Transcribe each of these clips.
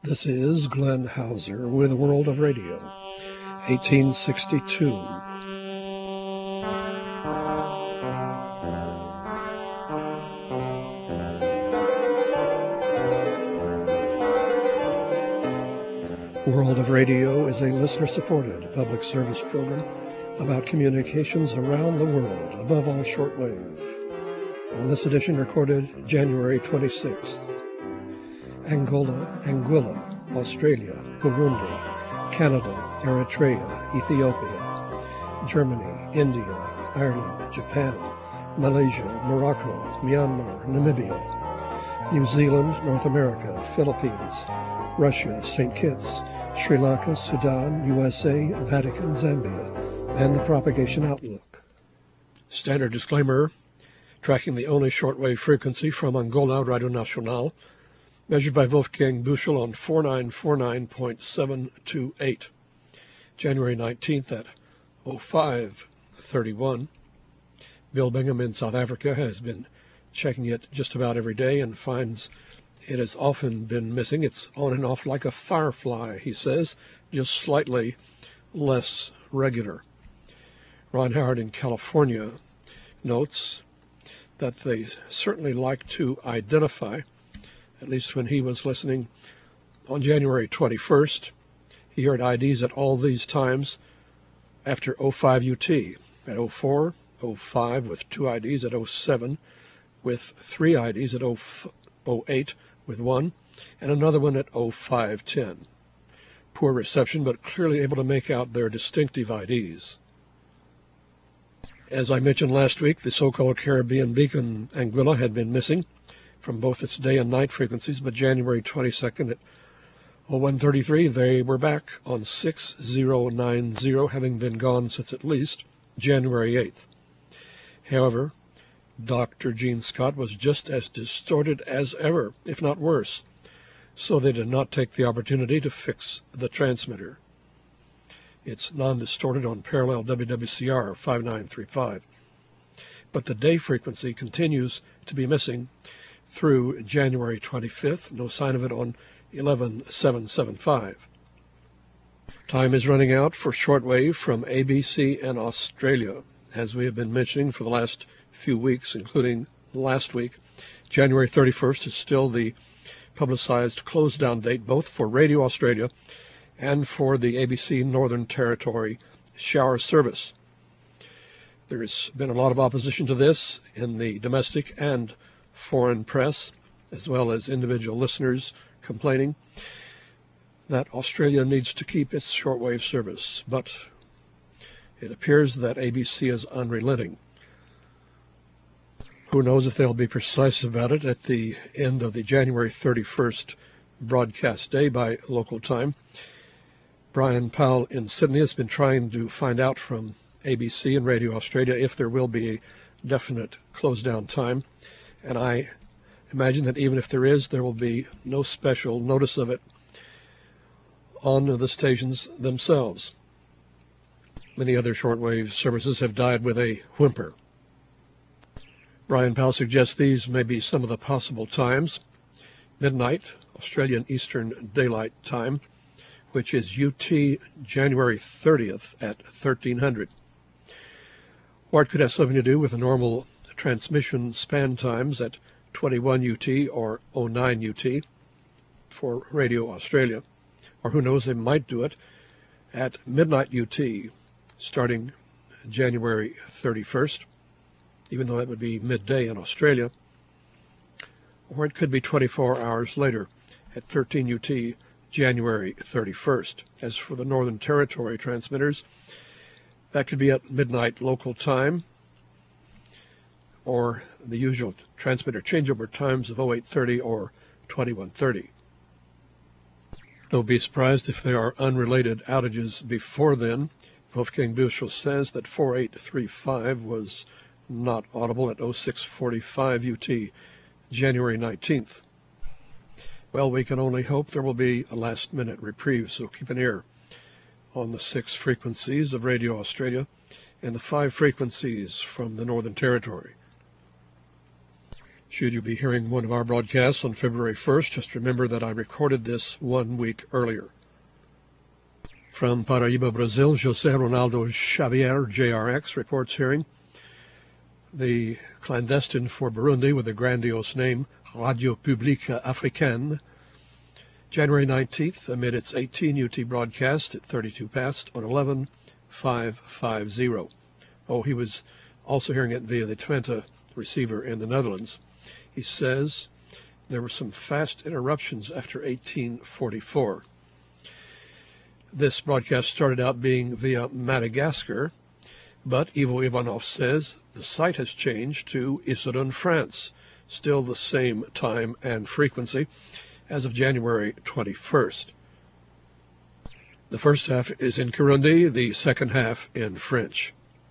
This is Glenn Hauser with World of Radio, 1862. World of Radio is a listener-supported public service program about communications around the world, above all shortwave. On this edition recorded January 26th. Anguilla, Australia, Burundi, Canada, Eritrea, Ethiopia, Germany, India, Ireland, Japan, Malaysia, Morocco, Myanmar, Namibia, New Zealand, North America, Philippines, Russia, St. Kitts, Sri Lanka, Sudan, USA, Vatican, Zambia, and the propagation outlook. Standard disclaimer, tracking the only shortwave frequency from Angola, Radio Nacional, measured by Wolfgang Büchel on 4949.728, January 19th at 05:31. Bill Bingham in South Africa has been checking it just about every day and finds it has often been missing. It's on and off like a firefly, he says, just slightly less regular. Ron Howard in California notes that they certainly like to identify, at least when he was listening on January 21st, he heard IDs at all these times after 05 UT, at 04, 05 with 2 IDs, at 07 with 3 IDs, at 08 with 1, and another one at 0510. Poor reception, but clearly able to make out their distinctive IDs. As I mentioned last week, the so-called Caribbean beacon Anguilla had been missing from both its day and night frequencies, but January 22nd at 01:33, they were back on 6090, having been gone since at least January 8th. However, Dr. Gene Scott was just as distorted as ever, if not worse, so they did not take the opportunity to fix the transmitter. It's non-distorted on parallel WWCR 5935. But the day frequency continues to be missing through January 25th. No sign of it on 11775. Time is running out for shortwave from ABC and Australia. As we have been mentioning for the last few weeks, including last week, January 31st is still the publicized close-down date, both for Radio Australia and for the ABC Northern Territory shower service. There's been a lot of opposition to this in the domestic and foreign press, as well as individual listeners complaining that Australia needs to keep its shortwave service, but it appears that ABC is unrelenting. Who knows if they'll be precise about it at the end of the January 31st broadcast day by local time. Brian Powell in Sydney has been trying to find out from ABC and Radio Australia if there will be a definite close-down time, and I imagine that even if there is, there will be no special notice of it on the stations themselves. Many other shortwave services have died with a whimper. Brian Powell suggests these may be some of the possible times: midnight, Australian Eastern Daylight Time, which is UT January 30th at 1300. Or it could have something to do with the normal transmission span times at 21 UT or 09 UT for Radio Australia. Or who knows, they might do it at midnight UT starting January 31st, even though that would be midday in Australia. Or it could be 24 hours later at 13 UT January 31st. As for the Northern Territory transmitters, that could be at midnight local time, or the usual transmitter changeover times of 0830 or 2130. Don't be surprised if there are unrelated outages before then. Wolfgang Büchel says that 4835 was not audible at 0645 UT January 19th. Well, we can only hope there will be a last-minute reprieve, so keep an ear on the 6 frequencies of Radio Australia and the 5 frequencies from the Northern Territory. Should you be hearing one of our broadcasts on February 1st, just remember that I recorded this 1 week earlier. From Paraíba, Brazil, José Ronaldo Xavier, JRX, reports hearing the clandestine for Burundi with the grandiose name Radio Publique Africaine, January 19th, amid its 18 UT broadcast at 32 past on 11.550. Oh, he was also hearing it via the Twente receiver in the Netherlands. He says there were some fast interruptions after 1844. This broadcast started out being via Madagascar, but Ivo Ivanov says the site has changed to Issoudun, France, still the same time and frequency as of January 21st. The first half is in Kirundi, the second half in French.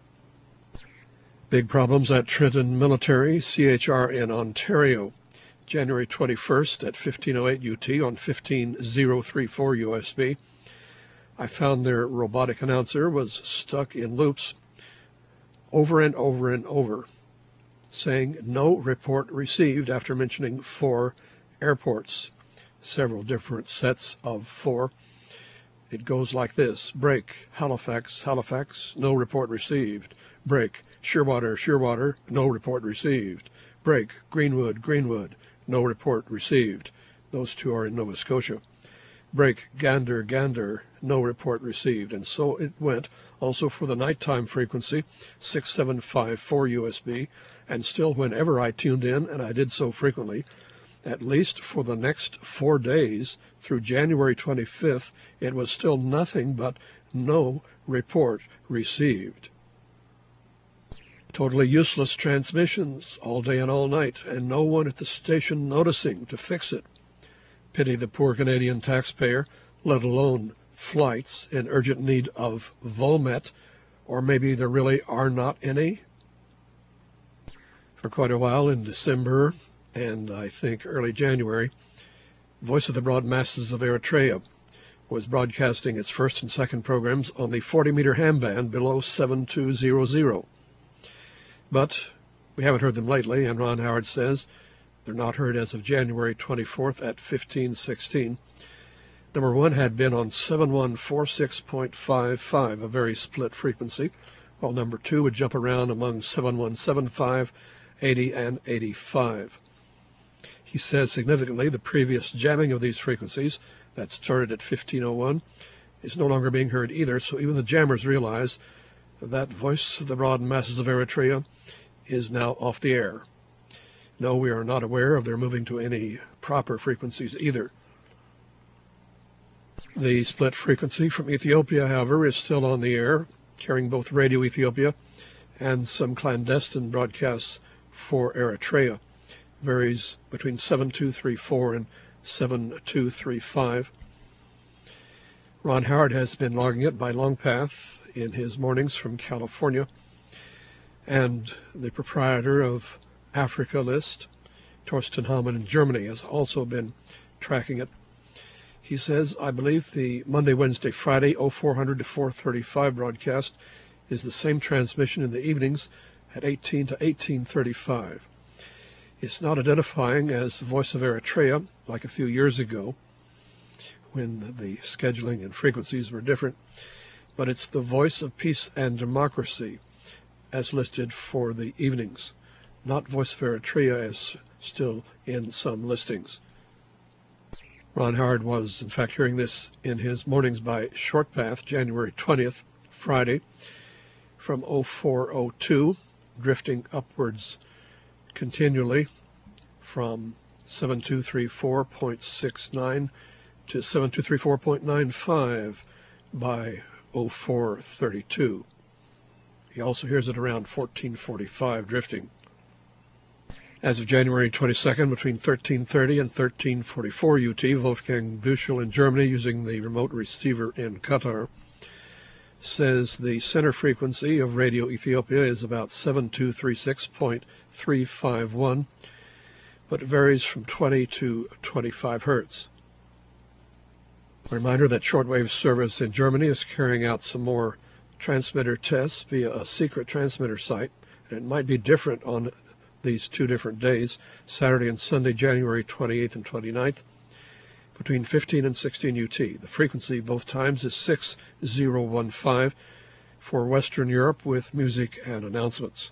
Big problems at Trenton Military, CHR in Ontario, January 21st at 1508 UT on 15034 USB. I found their robotic announcer was stuck in loops over and over and over, saying no report received after mentioning 4 airports, several different sets of 4. It goes like this: break, Halifax, Halifax, no report received. Break, Shearwater, Shearwater, no report received. Break, Greenwood, Greenwood, no report received. Those 2 are in Nova Scotia. Break, Gander, Gander, no report received. And so it went, also for the nighttime frequency, 6754 USB, and still whenever I tuned in, and I did so frequently, at least for the next 4 days through January 25th, it was still nothing but no report received. Totally useless transmissions all day and all night, and no one at the station noticing to fix it. Pity the poor Canadian taxpayer, let alone flights in urgent need of Volmet, or maybe there really are not any. For quite a while in December, and I think early January, Voice of the Broad Masses of Eritrea was broadcasting its first and second programs on the 40-meter ham band below 7200. But we haven't heard them lately, and Ron Howard says they're not heard as of January 24th at 1516. Number 1 had been on 7146.55, a very split frequency, while number 2 would jump around among 7175, 80, and 85. He says significantly the previous jamming of these frequencies that started at 1501 is no longer being heard either, so even the jammers realize that Voice of the Broad Masses of Eritrea is now off the air. No, we are not aware of their moving to any proper frequencies either. The split frequency from Ethiopia, however, is still on the air, carrying both Radio Ethiopia and some clandestine broadcasts for Eritrea. Varies between 7234 and 7235. Ron Howard has been logging it by Longpath in his mornings from California, and the proprietor of Africa List, Torsten Hahmann in Germany, has also been tracking it. He says, I believe the Monday, Wednesday, Friday 0400 to 435 broadcast is the same transmission in the evenings at 18 to 1835. It's not identifying as Voice of Eritrea like a few years ago when the scheduling and frequencies were different, but it's the Voice of Peace and Democracy as listed for the evenings, not Voice of Eritrea as still in some listings. Ron Howard was, in fact, hearing this in his mornings by Short Path, January 20th, Friday, from 0402, drifting upwards continually from 7234.69 to 7234.95 by 0432. He also hears it around 1445, drifting. As of January 22nd, between 1330 and 1344 UT, Wolfgang Büchel in Germany, using the remote receiver in Qatar, says the center frequency of Radio Ethiopia is about 7236.351, but it varies from 20 to 25 hertz. A reminder that shortwave service in Germany is carrying out some more transmitter tests via a secret transmitter site, and it might be different on these 2 different days, Saturday and Sunday, January 28th and 29th, between 15 and 16 UT. The frequency both times is 6015 for Western Europe with music and announcements.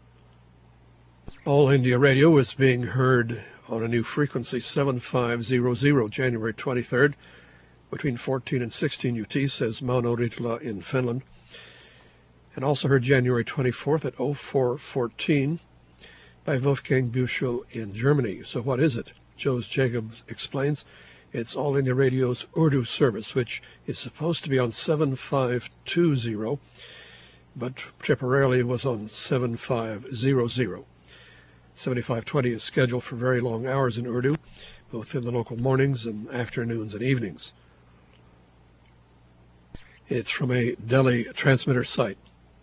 All India Radio is being heard on a new frequency, 7500, January 23rd, between 14 and 16 UT, says Mauno Ritala in Finland. And also heard January 24th at 0414 by Wolfgang Büchel in Germany. So what is it? Joe Jacobs explains. It's All India Radio's Urdu service, which is supposed to be on 7520, but temporarily was on 7500. 7520 is scheduled for very long hours in Urdu, both in the local mornings and afternoons and evenings. It's from a Delhi transmitter site.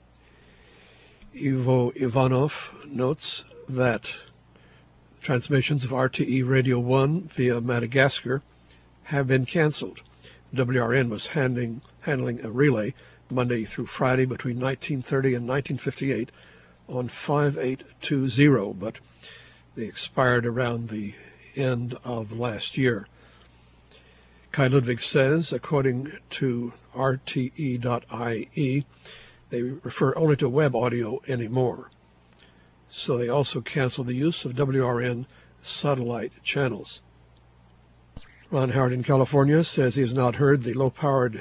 Ivo Ivanov notes that transmissions of RTE Radio 1 via Madagascar have been canceled. WRN was handling a relay Monday through Friday between 1930 and 1958 on 5820, but they expired around the end of last year. Kai Ludwig says, according to RTE.IE, they refer only to web audio anymore. So they also canceled the use of WRN satellite channels. Ron Howard in California says he has not heard the low-powered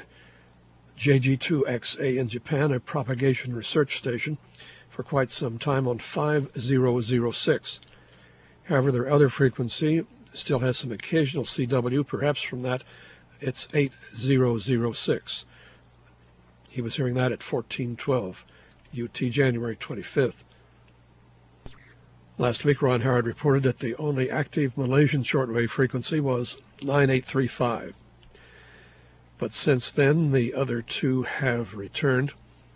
JG2XA in Japan, a propagation research station, for quite some time on 5006. However, their other frequency still has some occasional CW, perhaps from that it's 8006. He was hearing that at 1412 UT, January 25th. Last week, Ron Howard reported that the only active Malaysian shortwave frequency was 9835. But since then, the other 2 have returned.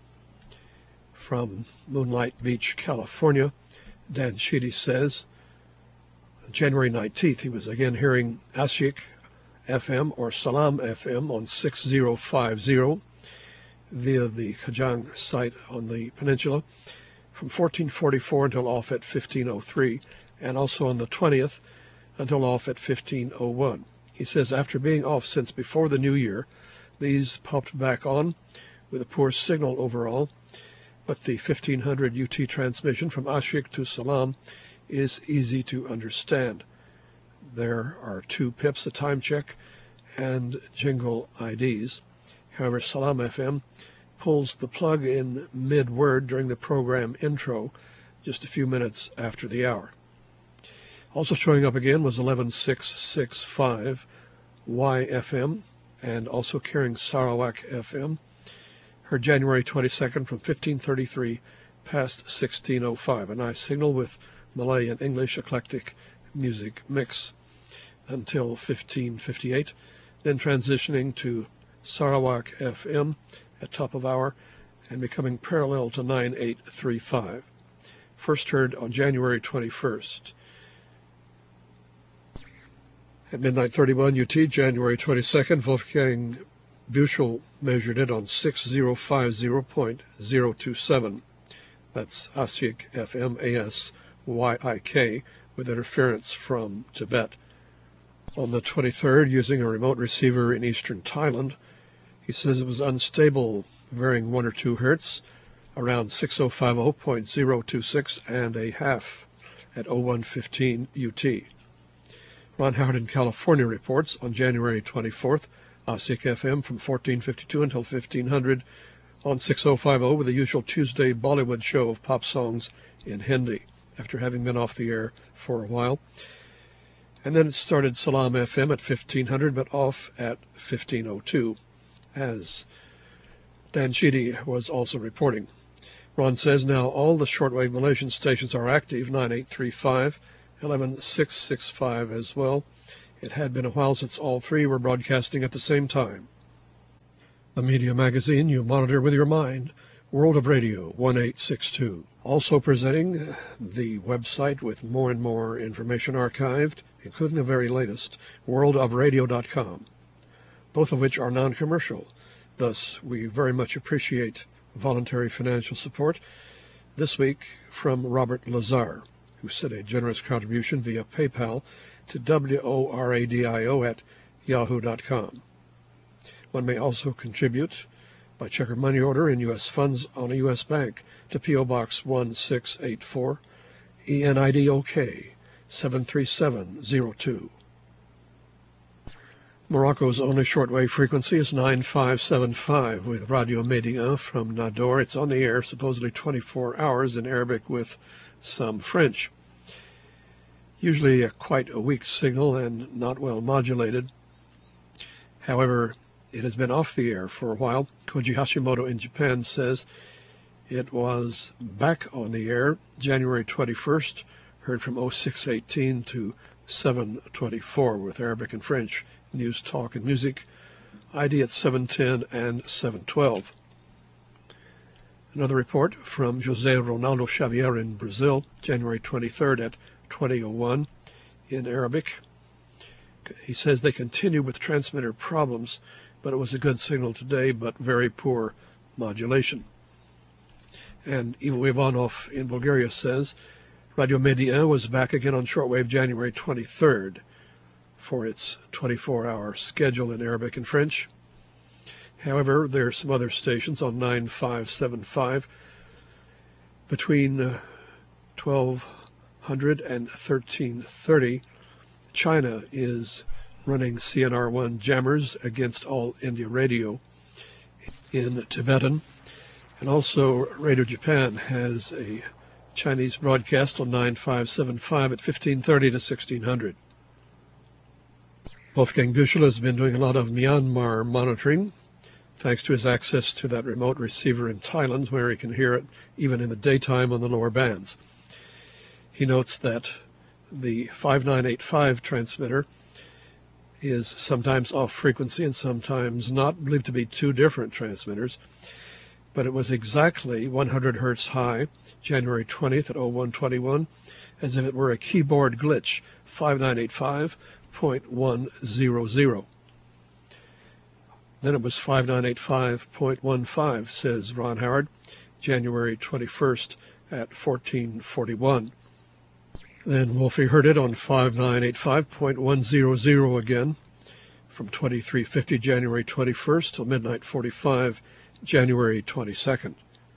From Moonlight Beach, California, Dan Sheedy says, January 19th, he was again hearing Ashik FM or Salam FM on 6050 via the Kajang site on the peninsula from 1444 until off at 1503, and also on the 20th until off at 1501. He says after being off since before the new year, these popped back on with a poor signal overall, but the 1500 UT transmission from Ashik to Salam is easy to understand. There are 2 pips, a time check, and jingle IDs. However, Salam FM pulls the plug in mid-word during the program intro, just a few minutes after the hour. Also showing up again was 11665 YFM, and also carrying Sarawak FM. Heard January 22nd from 1533 past 1605. A nice signal with Malay and English eclectic music mix until 1558, then transitioning to Sarawak FM at top of hour and becoming parallel to 9835. First heard on January 21st. At midnight 31 UT, January 22nd, Wolfgang Büchel measured it on 6050.027. That's Ashik FM ASYIK with interference from Tibet. On the 23rd, using a remote receiver in eastern Thailand, he says it was unstable, varying 1 or 2 hertz, around 6050.026 and a half at 0115 UT. Ron Howard in California reports on January 24th, Ashik FM from 1452 until 1500 on 6050 with the usual Tuesday Bollywood show of pop songs in Hindi, after having been off the air for a while. And then it started Salam FM at 1500, but off at 1502, as Dan Sheedy was also reporting. Ron says now all the shortwave Malaysian stations are active, 9835, 11665 as well. It had been a while since all 3 were broadcasting at the same time. The media magazine you monitor with your mind, World of Radio 1862. Also presenting the website with more and more information archived, including the very latest, worldofradio.com, both of which are non-commercial. Thus, we very much appreciate voluntary financial support. This week from Robert Lazar, who sent a generous contribution via PayPal to WORADIO@yahoo.com. One may also contribute by check or money order in U.S. funds on a U.S. bank to P.O. Box 1684, ENID OK 73702. Morocco's only shortwave frequency is 9575 with Radio Média from Nador. It's on the air supposedly 24 hours in Arabic with some French. Usually quite a weak signal and not well modulated. However, it has been off the air for a while. Koji Hashimoto in Japan says it was back on the air January 21st, heard from 0618 to 724 with Arabic and French, news, talk, and music, ID at 710 and 712. Another report from José Ronaldo Xavier in Brazil, January 23rd at 2001 in Arabic. He says they continue with transmitter problems, but it was a good signal today, but very poor modulation. And Ivo Ivanov in Bulgaria says Radio Média was back again on shortwave January 23rd for its 24-hour schedule in Arabic and French. However, there are some other stations on 9575 between 1200 and 1330. China is running CNR1 jammers against All India Radio in Tibetan. And also Radio Japan has a Chinese broadcast on 9575 at 1530 to 1600. Wolfgang Büchel has been doing a lot of Myanmar monitoring, thanks to his access to that remote receiver in Thailand, where he can hear it even in the daytime on the lower bands. He notes that the 5985 transmitter is sometimes off frequency and sometimes not, believed to be two different transmitters, but it was exactly 100 hertz high, January 20th at 0121, as if it were a keyboard glitch, 5985.100. Then it was 5985.15, says Ron Howard, January 21st at 1441. Then Wolfie heard it on 5985.100 again from 2350 January 21st till midnight 45 January 22nd.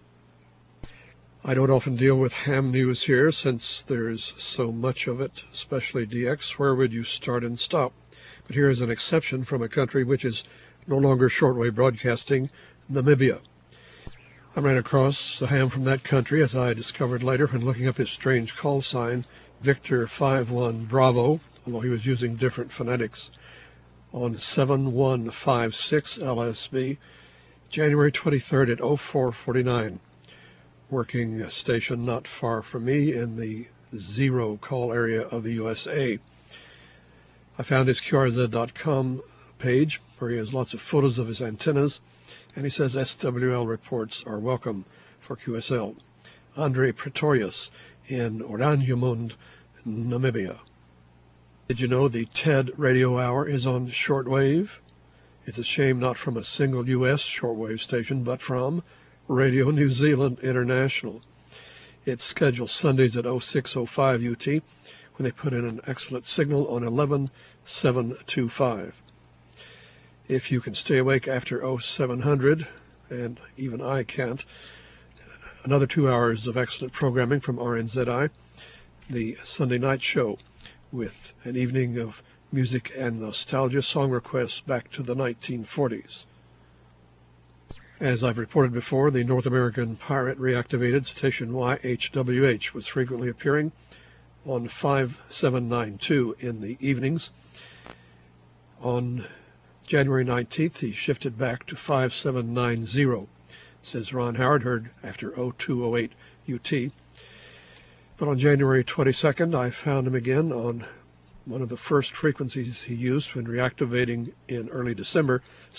I don't often deal with ham news here since there's so much of it, especially DX. Where would you start and stop? But here is an exception from a country which is no longer shortwave broadcasting, Namibia. I ran across the ham from that country, as I discovered later when looking up his strange call sign, Victor 51 Bravo, although he was using different phonetics, on 7156 LSB, January 23rd at 0449. Working a station not far from me in the zero call area of the USA. I found his QRZ.com page where he has lots of photos of his antennas, and he says SWL reports are welcome for QSL. Andre Pretorius in Oranjemund, Namibia. Did you know the TED radio hour is on shortwave? It's a shame not from a single U.S. shortwave station, but from Radio New Zealand International. It's scheduled Sundays at 0605 UT when they put in an excellent signal on 11725. If you can stay awake after 0700, and even I can't, another 2 hours of excellent programming from RNZI, the Sunday night show with an evening of music and nostalgia, song requests back to the 1940s. As I've reported before, the North American pirate reactivated station YHWH was frequently appearing on 5792 in the evenings. On January 19th, he shifted back to 5790, says Ron Howard, heard after 0208 UT. But on January 22nd, I found him again on one of the first frequencies he used when reactivating in early December,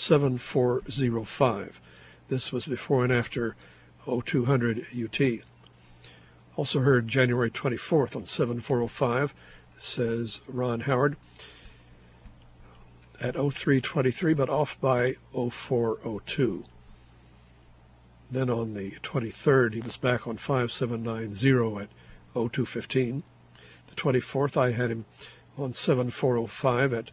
7405. This was before and after 0200 UT. Also heard January 24th on 7405, says Ron Howard, at 0323, but off by 0402. Then on the 23rd, he was back on 5790 at 0215. The 24th, I had him on 7405 at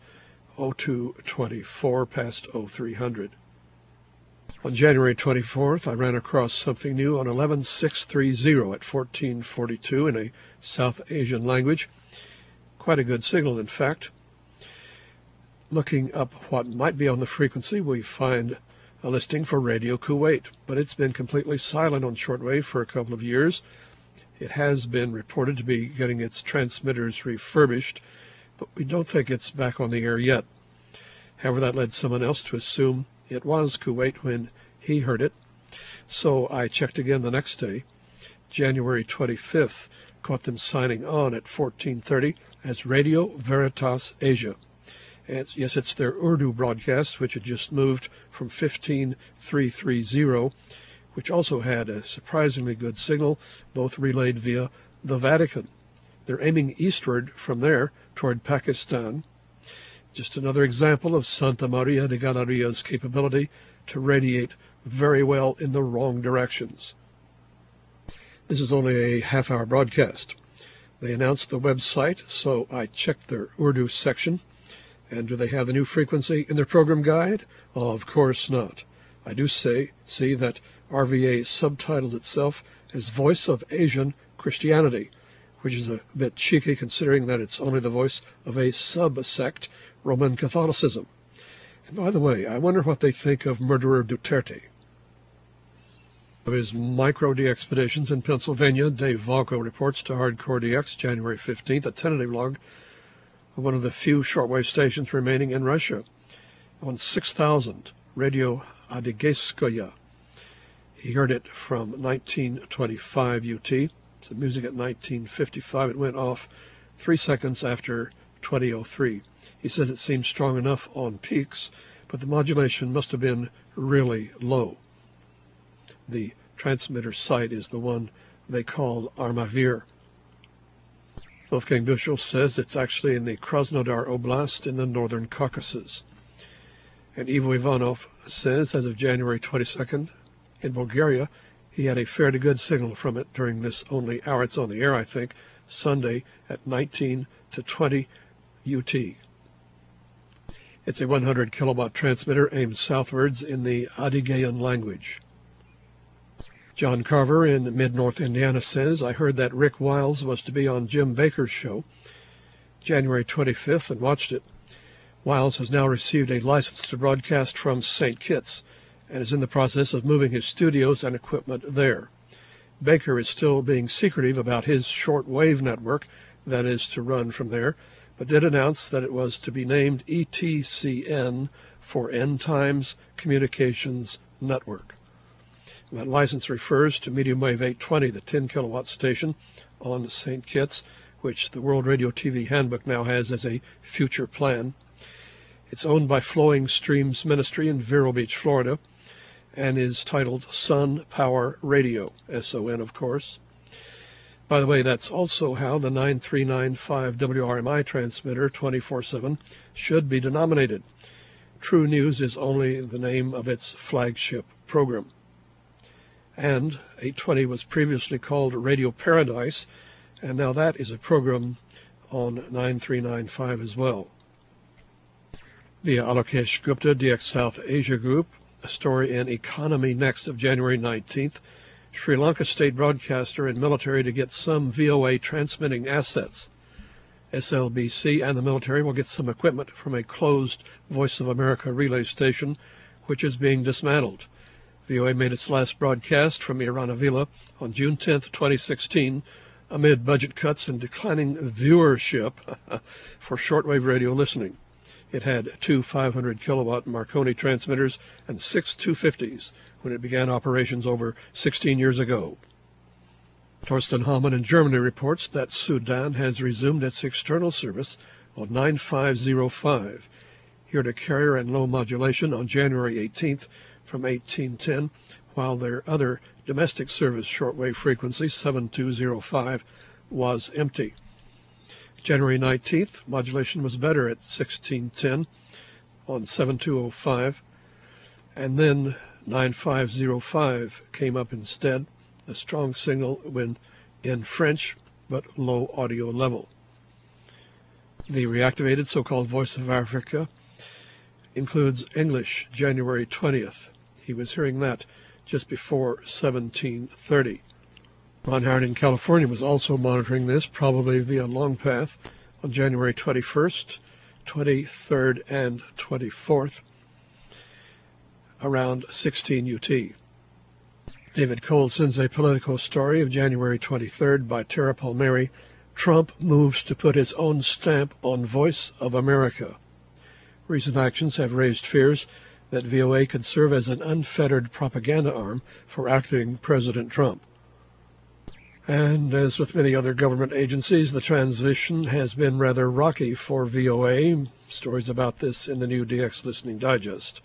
0224 past 0300. On January 24th, I ran across something new on 11630 at 1442 in a South Asian language. Quite a good signal, in fact. Looking up what might be on the frequency, we find a listing for Radio Kuwait, but it's been completely silent on shortwave for a couple of years. It has been reported to be getting its transmitters refurbished, but we don't think it's back on the air yet. However, that led someone else to assume it was Kuwait when he heard it. So I checked again the next day. January 25th, caught them signing on at 1430 as Radio Veritas Asia. And yes, it's their Urdu broadcast, which had just moved from 15330, which also had a surprisingly good signal, both relayed via the Vatican. They're aiming eastward from there toward Pakistan. Just another example of Santa Maria de Galeria's capability to radiate very well in the wrong directions. This is only a half-hour broadcast. They announced the website, so I checked their Urdu section. And do they have the new frequency in their program guide? Of course not. I do see that RVA subtitles itself as Voice of Asian Christianity, which is a bit cheeky considering that it's only the voice of a sub-sect, Roman Catholicism. And by the way, I wonder what they think of murderer Duterte. Of his micro-D expeditions in Pennsylvania, Dave Valco reports to Hardcore DX, January 15th, a tentative log of one of the few shortwave stations remaining in Russia on 6000, Radio Adygayskoye. He heard it from 1925 UT. It's the music at 1955. It went off 3 seconds after 2003. He says it seems strong enough on peaks, but the modulation must have been really low. The transmitter site is the one they call Armavir. Wolfgang Büchel says it's actually in the Krasnodar Oblast in the northern Caucasus. And Ivo Ivanov says as of January 22nd, in Bulgaria, he had a fairly good signal from it during this only hour it's on the air, I think, Sunday at 19 to 20 UT. It's a 100 kilowatt transmitter aimed southwards in the Adygean language. John Carver in mid-north Indiana says, I heard that Rick Wiles was to be on Jim Bakker's show January 25th and watched it. Wiles has now received a license to broadcast from St. Kitts and is in the process of moving his studios and equipment there. Baker is still being secretive about his short-wave network that is to run from there, but did announce that it was to be named ETCN for End Times Communications Network. That license refers to Medium Wave 820, the 10 kilowatt station on St. Kitts, which the World Radio TV Handbook now has as a future plan. It's owned by Flowing Streams Ministry in Vero Beach, Florida, and is titled Sun Power Radio, S-O-N, of course. By the way, that's also how the 9395 WRMI transmitter 24/7 should be denominated. True News is only the name of its flagship program. And 820 was previously called Radio Paradise, and now that is a program on 9395 as well. Via Alokesh Gupta, DX South Asia Group, a story in Economy Next of January 19th, Sri Lanka state broadcaster and military to get some VOA transmitting assets. SLBC and the military will get some equipment from a closed Voice of America relay station, which is being dismantled. VOA made its last broadcast from Iranavilla on June 10, 2016, amid budget cuts and declining viewership for shortwave radio listening. It had 2 500 kilowatt Marconi transmitters and 6 250s when it began operations over 16 years ago. Torsten Hallmann in Germany reports that Sudan has resumed its external service on 9505, here at a carrier and low modulation on January 18th from 1810, while their other domestic service shortwave frequency, 7205, was empty. January 19th, modulation was better at 1610 on 7205, and then 9505 came up instead, a strong signal when in French, but low audio level. The reactivated so-called Voice of Africa includes English, January 20th. He was hearing that just before 1730. Ron Howard in California was also monitoring this, probably via long path, on January 21st, 23rd, and 24th, around 16 UT. David Cole sends a Politico story of January 23rd by Tara Palmieri. Trump moves to put his own stamp on Voice of America. Recent actions have raised fears that VOA could serve as an unfettered propaganda arm for acting President Trump. And as with many other government agencies, the transition has been rather rocky for VOA. Stories about this in the new DX Listening Digest.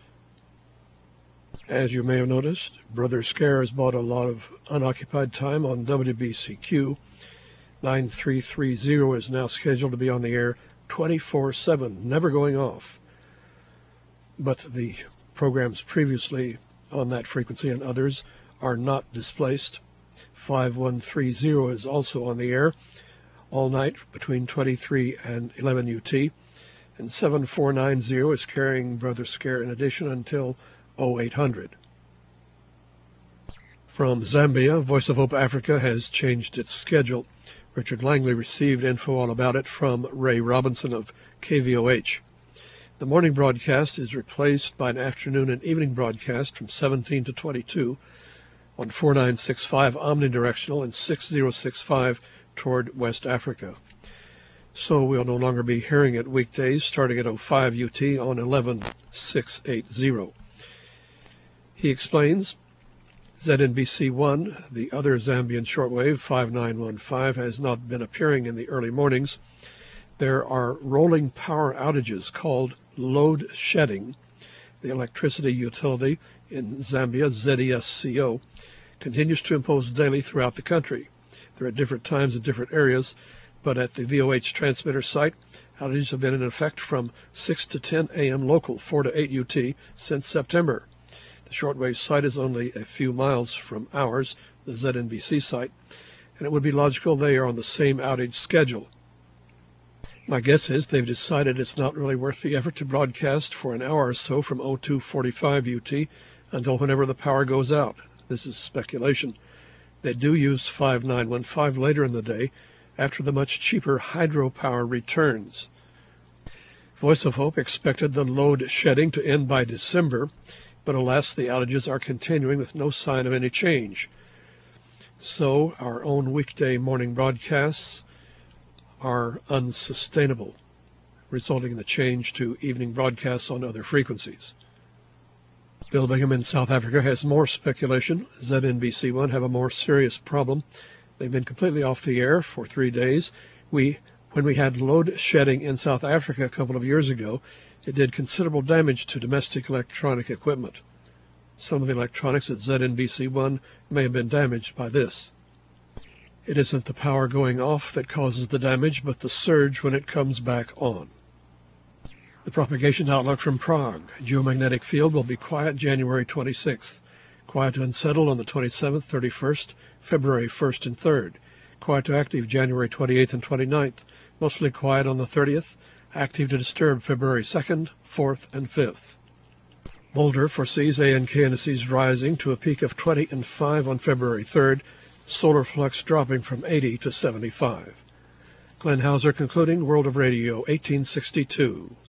As you may have noticed, Brother Scare has bought a lot of unoccupied time on WBCQ. 9330 is now scheduled to be on the air 24/7, never going off. But the programs previously on that frequency and others are not displaced. 5130 is also on the air all night between 23 and 11 UT. And 7490 is carrying Brother Scare in addition until 0800. From Zambia, Voice of Hope Africa has changed its schedule. Richard Langley received info all about it from Ray Robinson of KVOH. The morning broadcast is replaced by an afternoon and evening broadcast from 17 to 22 on 4965 omnidirectional and 6065 toward West Africa. So we'll no longer be hearing it weekdays starting at 05 UT on 11680. He explains, ZNBC1, the other Zambian shortwave 5915, has not been appearing in the early mornings. There are rolling power outages called load shedding. The electricity utility in Zambia, ZESCO, continues to impose daily throughout the country. There are different times in different areas, but at the VOH transmitter site, outages have been in effect from 6 to 10 a.m. local, 4 to 8 UT, since September. The shortwave site is only a few miles from ours, the ZNBC site, and it would be logical they are on the same outage schedule. My guess is they've decided it's not really worth the effort to broadcast for an hour or so from 0245 UT until whenever the power goes out. This is speculation. They do use 5915 later in the day after the much cheaper hydropower returns. Voice of Hope expected the load shedding to end by December, but alas, the outages are continuing with no sign of any change. So our own weekday morning broadcasts are unsustainable, resulting in the change to evening broadcasts on other frequencies. Bill Bingham in South Africa has more speculation. ZNBC1 have a more serious problem. They've been completely off the air for 3 days. When we had load shedding in South Africa a couple of years ago, it did considerable damage to domestic electronic equipment. Some of the electronics at ZNBC1 may have been damaged by this. It isn't the power going off that causes the damage, but the surge when it comes back on. The propagation outlook from Prague. Geomagnetic field will be quiet January 26th. Quiet to unsettled on the 27th, 31st, February 1st and 3rd. Quiet to active January 28th and 29th. Mostly quiet on the 30th. Active to disturbed February 2nd, 4th, and 5th. Boulder foresees ANK indices rising to a peak of 20 and 5 on February 3rd. Solar flux dropping from 80 to 75. Glenn Hauser concluding World of Radio 1862.